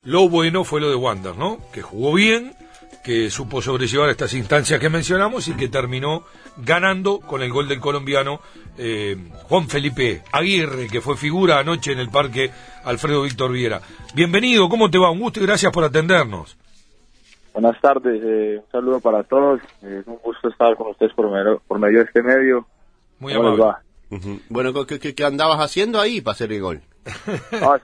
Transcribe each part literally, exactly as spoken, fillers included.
Lo bueno fue lo de Wander, ¿no? Que jugó bien, que supo sobrellevar estas instancias que mencionamos y que terminó ganando con el gol del colombiano eh, Juan Felipe Aguirre, que fue figura anoche en el Parque Alfredo Víctor Viera. Bienvenido, ¿cómo te va? Un gusto y gracias por atendernos. Buenas tardes, eh, un saludo para todos, eh, es un gusto estar con ustedes por medio, por medio de este medio. Muy amable. Va? Uh-huh. Bueno, ¿qué, qué, ¿qué andabas haciendo ahí para hacer el gol? Ah,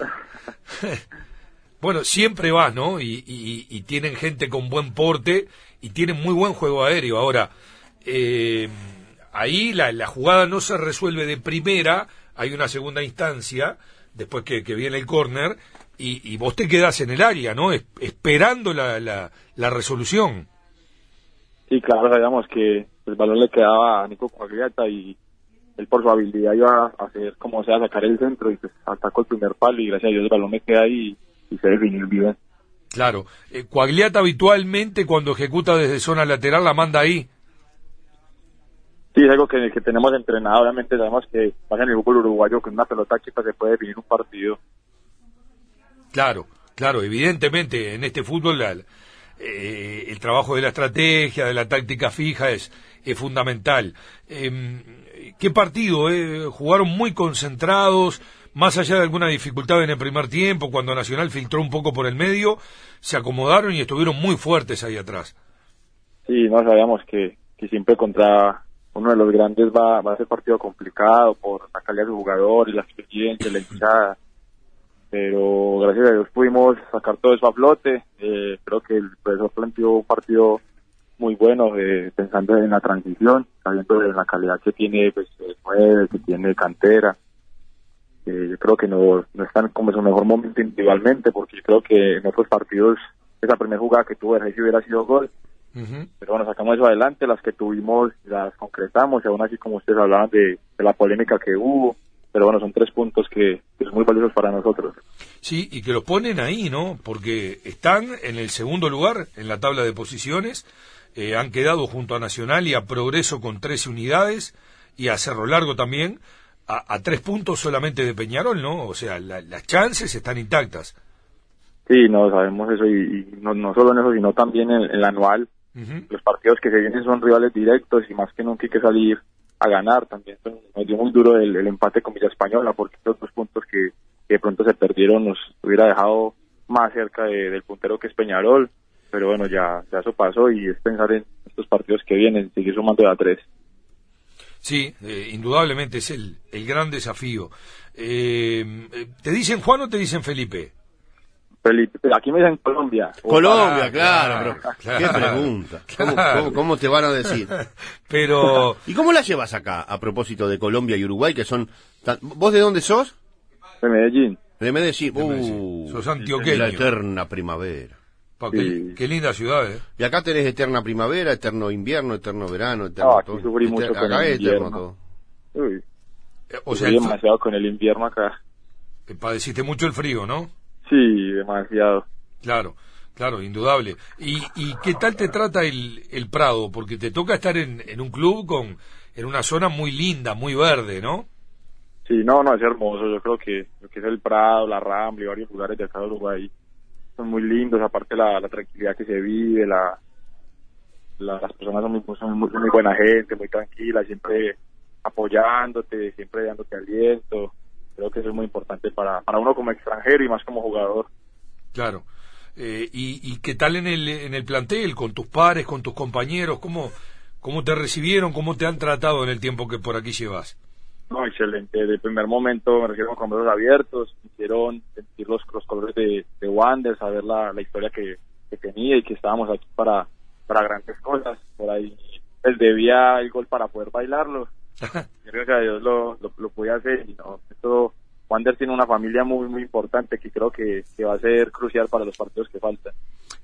Bueno, siempre va, ¿no? Y, y, y tienen gente con buen porte y tienen muy buen juego aéreo. Ahora, eh, ahí la, la jugada no se resuelve de primera, hay una segunda instancia, después que, que viene el córner, y, y vos te quedás en el área, ¿no? Es, esperando la, la, la resolución. Sí, claro, sabíamos que el balón le quedaba a Nico Quagliata y él por su habilidad iba a hacer como sea, sacar el centro y pues atacó el primer palo y gracias a Dios el balón me queda ahí y, y se definió bien. Claro, eh, Quagliata habitualmente cuando ejecuta desde zona lateral la manda ahí. Sí, es algo que, que tenemos entrenado, obviamente sabemos que pasa en el fútbol uruguayo con una pelota chica se puede definir un partido. Claro, claro, evidentemente en este fútbol la, eh, el trabajo de la estrategia, de la táctica fija es, es fundamental. Eh, ¿Qué partido? Eh? Jugaron muy concentrados, más allá de alguna dificultad en el primer tiempo, cuando Nacional filtró un poco por el medio, se acomodaron y estuvieron muy fuertes ahí atrás. Sí, no sabíamos que, que siempre contra uno de los grandes va, va a ser partido complicado por la calidad del jugador y la experiencia, la hinchada. Pero gracias a Dios pudimos sacar todo eso a flote. Eh, creo que el profesor planteó un partido muy bueno, eh, pensando en la transición, sabiendo de la calidad que tiene, pues, el nueve, que tiene cantera. Eh, yo creo que no, no están como en su mejor momento individualmente, porque yo creo que en otros partidos esa primera jugada que tuvo el hubiera sido gol. Uh-huh. Pero bueno, sacamos eso adelante, las que tuvimos las concretamos, y aún así, como ustedes hablaban de, de la polémica que hubo, pero bueno, son tres puntos que, que son muy valiosos para nosotros. Sí, y que los ponen ahí, ¿no? Porque están en el segundo lugar en la tabla de posiciones, eh, han quedado junto a Nacional y a Progreso con trece unidades, y a Cerro Largo también, a, a tres puntos solamente de Peñarol, ¿no? O sea, la, las chances están intactas. Sí, no, sabemos eso, y, y no, no solo en eso, sino también en, en el anual. Uh-huh. Los partidos que se vienen son rivales directos, y más que nunca hay que salir a ganar. También nos dio muy duro el, el empate con Villa Española, porque los dos puntos que, que de pronto se perdieron nos hubiera dejado más cerca de, del puntero que es Peñarol, pero bueno, ya, ya eso pasó y es pensar en estos partidos que vienen, seguir sumando de a tres. Sí, eh, indudablemente es el, el gran desafío. Eh, ¿Te dicen Juan o te dicen Felipe? Felipe, aquí me dicen Colombia. Colombia, oh, claro, claro, pero claro, qué pregunta. ¿Cómo, claro. cómo, cómo te van a decir? Pero ¿Y cómo la llevas acá a propósito de Colombia y Uruguay, que son tan... ¿Vos de dónde sos? De Medellín. De Medellín. De Medellín. Uh, sos antioqueño. La eterna primavera. Pa, qué, sí. Qué linda ciudad, ¿eh? Y acá tenés eterna primavera, eterno invierno, eterno verano, eterno no, aquí todo. sufrí Eter... mucho con acá el es eterno invierno. todo. Uy, eh, o sea, sufrí demasiado con el invierno acá. Eh, padeciste mucho el frío, ¿no? Sí, demasiado. Claro, claro, indudable. ¿Y, y qué tal te trata el, el Prado? Porque te toca estar en, en un club con en una zona muy linda, muy verde, ¿no? Sí, no, no, es hermoso. Yo creo que lo que es el Prado, la Rambla y varios lugares de acá de Uruguay son muy lindos. Aparte la, la tranquilidad que se vive, la, la las personas son muy, son muy, muy buena gente, muy tranquilas, siempre apoyándote, siempre dándote aliento. Creo que eso es muy importante para, para uno como extranjero y más como jugador. Claro. Eh, y, ¿Y qué tal en el en el plantel, con tus pares, con tus compañeros? ¿Cómo, cómo te recibieron, cómo te han tratado en el tiempo que por aquí llevas? No, excelente. Desde el primer momento me recibieron con brazos abiertos, hicieron sentir los, los colores de, de Wander, saber la, la historia que, que tenía y que estábamos aquí para, para grandes cosas. Por ahí él debía el gol para poder bailarlo. Gracias a Dios lo, lo, lo pude hacer. Y no, esto, Wander tiene una familia muy muy importante que creo que, que va a ser crucial para los partidos que faltan.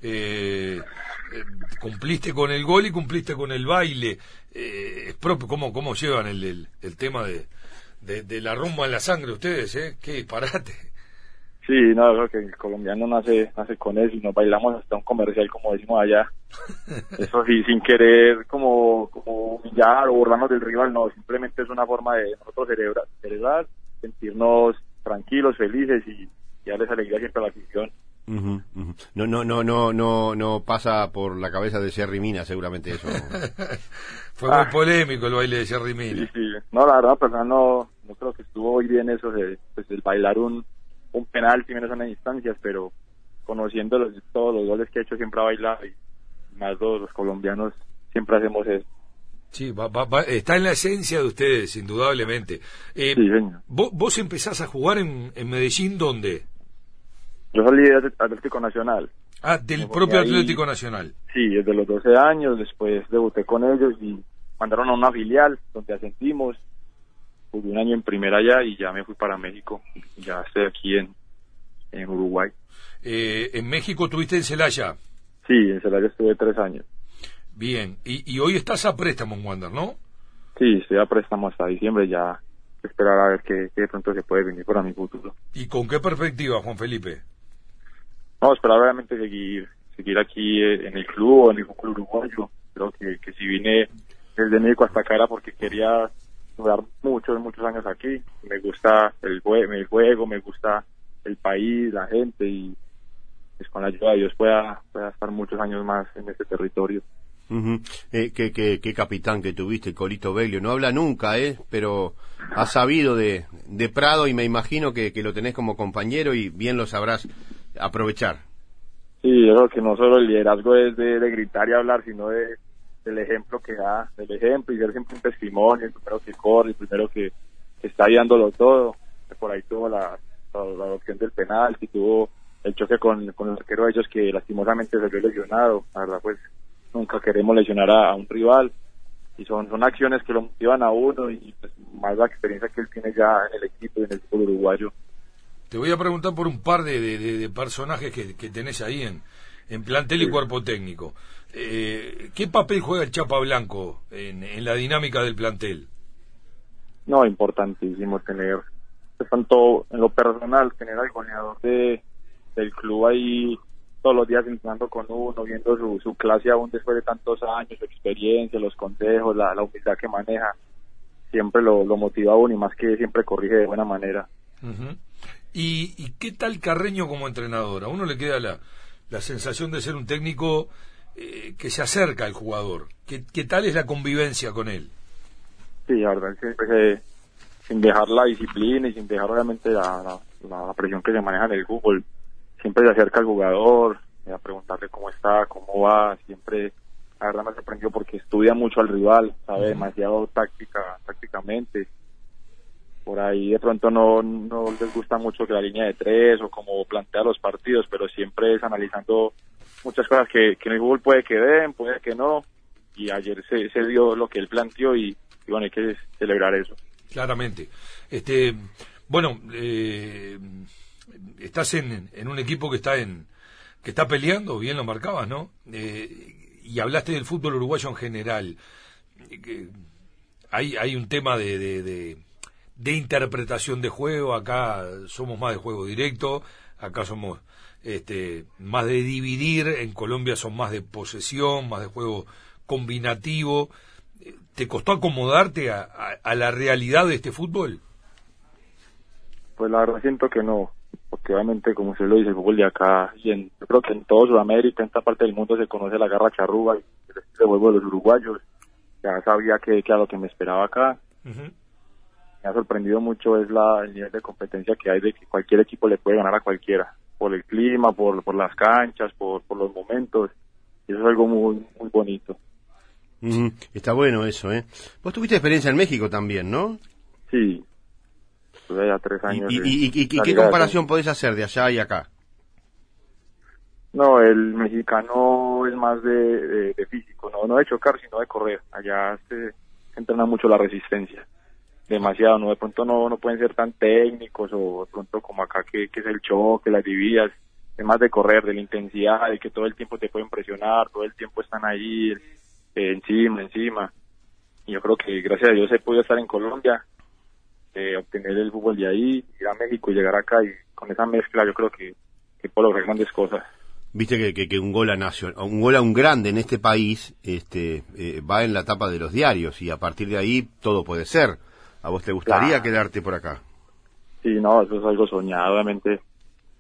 Eh, eh, cumpliste con el gol y cumpliste con el baile. Eh, es propio, ¿cómo, cómo llevan el, el, el tema de, de, de la rumba en la sangre ustedes? ¿Eh? Qué disparate. Sí, no, creo que el colombiano nace nace con eso y nos bailamos hasta un comercial, como decimos allá. Eso sí, sin querer como, como humillar o burlarnos del rival, no, simplemente es una forma de nosotros celebrar, celebrar sentirnos tranquilos, felices y, y darles alegría siempre a la afición. Uh-huh, uh-huh. No, no, no, no, no, no pasa por la cabeza de Jerry Mina, seguramente eso. Fue ah, muy polémico el baile de Jerry Mina. Sí, sí. No, la verdad, pero no, no creo que estuvo muy bien eso de, pues, el bailar un, un penal, si menos son en instancias, pero conociendo los, todos los goles que ha hecho siempre ha bailado, y más los, los colombianos siempre hacemos eso. Sí, va, va, va, está en la esencia de ustedes, indudablemente. Eh, Sí, señor. ¿vos, ¿Vos empezás a jugar en, en Medellín dónde? Yo salí de Atlético Nacional. Ah, del Me propio ahí, Atlético Nacional. Sí, desde los doce años, después debuté con ellos y mandaron a una filial donde ascendimos. Jugué un año en primera allá y ya me fui para México. Ya estoy aquí en, en Uruguay. Eh, ¿En México tuviste en Celaya? Sí, en Celaya estuve tres años. Bien, y, y hoy estás a préstamo en Wander, ¿no? Sí, estoy a préstamo hasta diciembre, ya esperar a ver qué, qué de pronto se puede venir para mi futuro. ¿Y con qué perspectiva, Juan Felipe? No, esperar obviamente seguir seguir aquí eh, en el club o en el fútbol uruguayo. Creo que, que si vine desde México hasta acá era porque quería jugar muchos, muchos años aquí. Me gusta el, jue- el juego, me gusta el país, la gente y pues con la ayuda de Dios pueda, pueda estar muchos años más en este territorio. Uh-huh. Eh, qué, qué, qué capitán que tuviste, Colito Beglio. No habla nunca, ¿eh? Pero ha sabido de, de Prado y me imagino que, que lo tenés como compañero y bien lo sabrás aprovechar. Sí, yo creo que no solo el liderazgo es de, de gritar y hablar, sino de del ejemplo que da, del ejemplo y ser siempre un testimonio, el primero que corre, el primero que, que está guiándolo todo. Por ahí tuvo la, la, la adopción del penal, y tuvo el choque con, con el arquero de ellos que lastimosamente se vio lesionado. La verdad, pues nunca queremos lesionar a, a un rival y son son acciones que lo motivan a uno y pues, más la experiencia que él tiene ya en el equipo y en el fútbol uruguayo. Te voy a preguntar por un par de, de, de, de personajes que, que tenés ahí en, en plantel y Sí. cuerpo técnico. Eh, ¿Qué papel juega el Chapa Blanco en, en la dinámica del plantel? No, importantísimo tener, pues, tanto en lo personal, tener al goleador de, del club ahí todos los días entrenando con uno, viendo su, su clase aún después de tantos años, su experiencia, los consejos, la, la humildad que maneja, siempre lo, lo motiva a uno y más que siempre corrige de buena manera. Uh-huh. ¿Y, ¿Y qué tal Carreño como entrenador? A uno le queda la, la sensación de ser un técnico eh, que se acerca al jugador. ¿Qué, ¿Qué tal es la convivencia con él? Sí, la verdad, siempre se, sin dejar la disciplina y sin dejar obviamente la, la, la presión que se maneja en el fútbol, siempre se acerca al jugador, eh, a preguntarle cómo está, cómo va, siempre, la verdad me sorprendió porque estudia mucho al rival, sabe uh-huh. demasiado táctica, tácticamente. Por ahí de pronto no, no les gusta mucho que la línea de tres o como plantea los partidos, pero siempre es analizando muchas cosas que, que en el fútbol puede que den, puede que no, y ayer se, se dio lo que él planteó y, y bueno, hay que celebrar eso. Claramente. Este, bueno, eh, estás en, en un equipo que está en que está peleando, bien lo marcabas, ¿no? Eh, y hablaste del fútbol uruguayo en general. Eh, hay, hay un tema de... de, de de interpretación de juego. Acá somos más de juego directo, acá somos este, más de dividir, en Colombia son más de posesión, más de juego combinativo. ¿Te costó acomodarte a, a, a la realidad de este fútbol? Pues la verdad siento que no, porque obviamente como se lo dice, el fútbol de acá, y en, yo creo que en toda Sudamérica, en esta parte del mundo se conoce la garra charrúa y el estilo de juego de los uruguayos. Ya sabía que, que era lo que me esperaba acá. Uh-huh. Me ha sorprendido mucho es la, el nivel de competencia que hay, de que cualquier equipo le puede ganar a cualquiera, por el clima, por, por las canchas, por, por los momentos, y eso es algo muy muy bonito. Mm, está bueno eso, ¿eh? Vos tuviste experiencia en México también, ¿no? Sí, estuve allá tres años. ¿Y, y, y, y, y qué comparación podés hacer de allá y acá? No, el mexicano es más de, de, de físico, no, no de chocar, sino de correr. Allá se, se entrena mucho la resistencia. Demasiado, no de pronto no no pueden ser tan técnicos o de pronto como acá que, que es el choque, las divididas, es más de correr, de la intensidad, de que todo el tiempo te pueden presionar, todo el tiempo están ahí eh, encima, encima. Y yo creo que gracias a Dios he podido estar en Colombia, eh, obtener el fútbol de ahí, ir a México y llegar acá y con esa mezcla yo creo que, que puedo lograr grandes cosas. Viste que, que, que un gol a nación, un gol a un grande en este país este eh, va en la tapa de los diarios y a partir de ahí todo puede ser. ¿A vos te gustaría claro. quedarte por acá? Sí, no, eso es algo soñado, obviamente.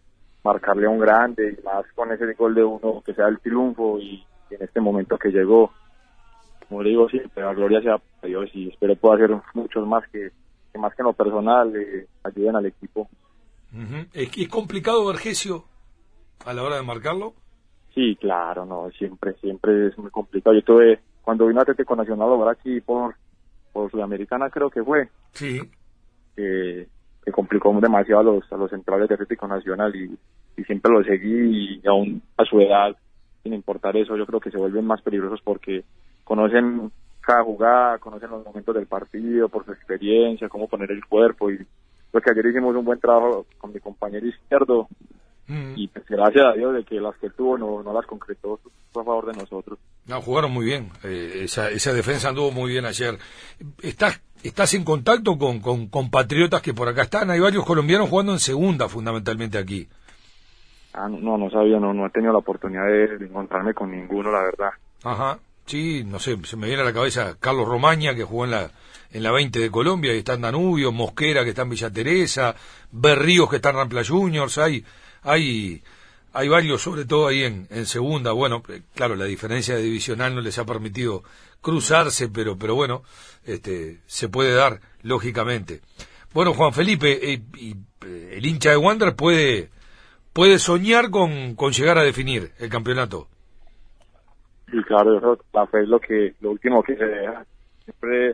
marcarle a un grande, y más con ese gol de uno, que sea el triunfo, y, y en este momento que llegó, como le digo siempre, la gloria sea para Dios, y espero pueda hacer muchos más que, que más que en lo personal eh, ayuden al equipo. Uh-huh. ¿Es, ¿Es complicado, Vergesio, a la hora de marcarlo? Sí, claro, no, siempre, siempre es muy complicado. Yo tuve, cuando vino Atlético Nacional, ahora aquí por, por Sudamericana creo que fue, sí, que, que complicó demasiado a los, a los centrales de Atlético Nacional, y, y siempre los seguí, y aún a su edad, sin importar eso, yo creo que se vuelven más peligrosos porque conocen cada jugada, conocen los momentos del partido, por su experiencia, cómo poner el cuerpo, y creo que ayer hicimos un buen trabajo con mi compañero izquierdo, mm. y pues, gracias a Dios de que las que tuvo no, no las concretó, fue a favor de nosotros. No, jugaron muy bien, eh, esa, esa defensa anduvo muy bien ayer. ¿Estás, estás en contacto con, con compatriotas que por acá están? Hay varios colombianos jugando en segunda, fundamentalmente aquí. Ah, no, no sabía, no, no he tenido la oportunidad de, de encontrarme con ninguno, la verdad. Ajá. Sí, no sé, se me viene a la cabeza Carlos Romaña, que jugó en la en la veinte de Colombia, y está en Danubio, Mosquera, que está en Villa Teresa, Berríos, que está en Rampla Juniors, hay hay hay varios, sobre todo ahí en, en segunda. Bueno, claro, la diferencia de divisional no les ha permitido cruzarse, pero pero bueno, este se puede dar, lógicamente. Bueno, Juan Felipe, eh, y, eh, el hincha de Wander puede puede soñar con, con llegar a definir el campeonato. Sí, claro, eso, la fe es lo que lo último que se deja. Siempre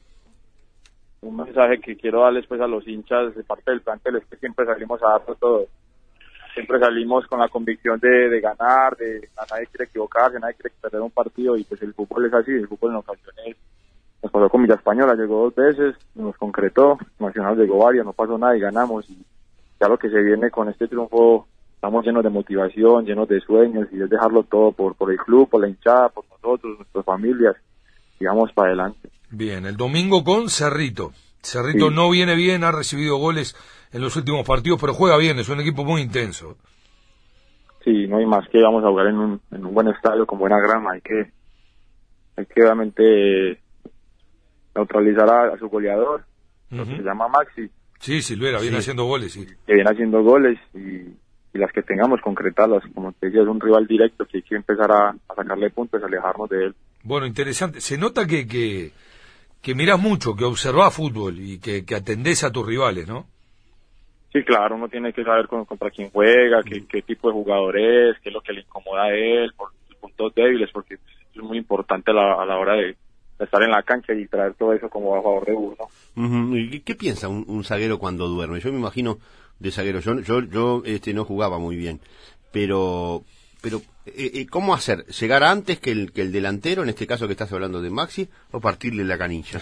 un mensaje que quiero darles pues a los hinchas de parte del plantel es que siempre salimos a darlo todo. Siempre salimos con la convicción de, de ganar, de a nadie quiere equivocarse, nadie quiere perder un partido, y pues el fútbol es así, el fútbol en ocasiones nos pasó con Villa Española, llegó dos veces, nos concretó, Nacional llegó varias, no pasó nada y ganamos, y ya lo que se viene con este triunfo, estamos llenos de motivación, llenos de sueños, y es dejarlo todo por por el club, por la hinchada, por nosotros, nuestras familias, y vamos para adelante. Bien, el domingo con Cerrito. Cerrito sí. No viene bien, ha recibido goles en los últimos partidos, pero juega bien, es un equipo muy intenso. Sí, no hay más que vamos a jugar en un, en un buen estadio, con buena grama, hay que, hay que obviamente neutralizar a, a su goleador, uh-huh. que se llama Maxi. Sí, Silvera, viene sí. haciendo goles, sí. Que viene haciendo goles, y y las que tengamos concretarlas, como te decía, es un rival directo que hay que empezar a, a sacarle puntos, alejarnos de él. Bueno, interesante. Se nota que que, que mirás mucho, que observás fútbol y que, que atendés a tus rivales, ¿no? Sí, claro, uno tiene que saber con, contra quién juega, qué, qué tipo de jugador es, qué es lo que le incomoda a él, por sus puntos débiles, porque es muy importante a la, a la hora de, de estar en la cancha y traer todo eso como a favor de uno. Uh-huh. ¿Y qué piensa un, un zaguero cuando duerme? Yo me imagino de zaguero, yo yo, yo este no jugaba muy bien, pero pero eh, ¿cómo hacer? ¿Llegar antes que el que el delantero, en este caso que estás hablando de Maxi, o partirle la canilla?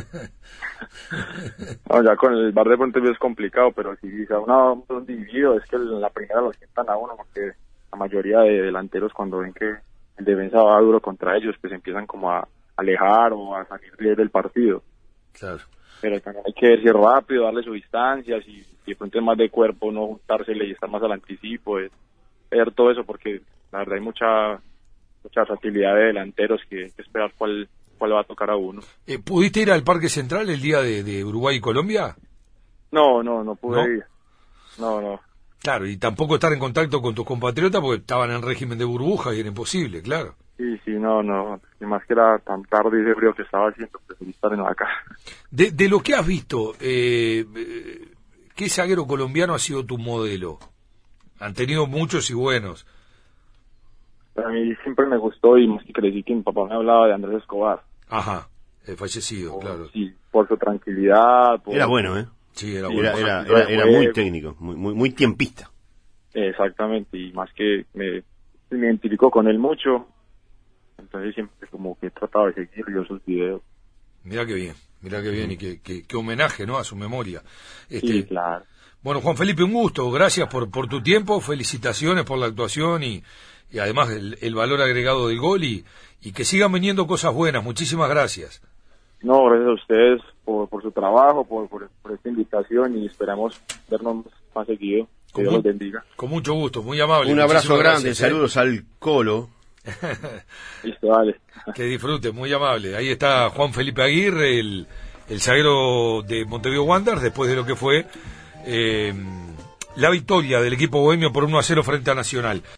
No, ya con el bar de pronto es complicado, pero si a uno un dividido, es que en la primera lo sientan a uno, porque la mayoría de delanteros, cuando ven que el defensa va duro contra ellos, pues empiezan como a alejar o a salir del partido. Claro. Pero también hay que ir rápido, darle sus distancias, y, y de pronto es más de cuerpo, no juntársele y estar más al anticipo, es ver todo eso, porque la verdad hay mucha mucha versatilidad de delanteros que, que esperar cuál cuál va a tocar a uno. Eh, ¿Pudiste ir al Parque Central el día de, de Uruguay y Colombia? No, no, no pude ¿No? ir. No, no. Claro, y tampoco estar en contacto con tus compatriotas porque estaban en régimen de burbuja y era imposible, claro. Sí, sí, no, no, y más que era tan tarde y de frío que estaba haciendo, preferí estar en acá. De, de lo que has visto, eh, ¿qué zaguero colombiano ha sido tu modelo? Han tenido muchos y buenos. A mí siempre me gustó, y más que crecí que mi papá me hablaba de Andrés Escobar. Ajá, el fallecido, por, claro. Sí, por su tranquilidad. Por, era bueno, ¿eh? Sí, era sí, bueno. Era, era, era, era muy técnico, muy, muy, muy tiempista. Exactamente, y más que me, me identifico con él mucho. Entonces siempre como que he tratado de seguir yo sus videos. Mirá qué bien, mirá qué bien, y qué, qué, qué homenaje, ¿no?, a su memoria. Este, sí, claro. Bueno, Juan Felipe, un gusto, gracias por por tu tiempo, felicitaciones por la actuación y, y además el, el valor agregado del gol, y, y que sigan viniendo cosas buenas, muchísimas gracias. No, gracias a ustedes por, por su trabajo, por, por, por esta invitación, y esperamos vernos más seguido. Que Dios los bendiga. Con mucho gusto, muy amable. Un abrazo grande, gracias, saludos ¿eh? al Colo. Listo, vale. Que disfrute, muy amable. Ahí está Juan Felipe Aguirre, el, el zaguero de Montevideo Wanderers, después de lo que fue eh, la victoria del equipo bohemio por uno a cero frente a Nacional.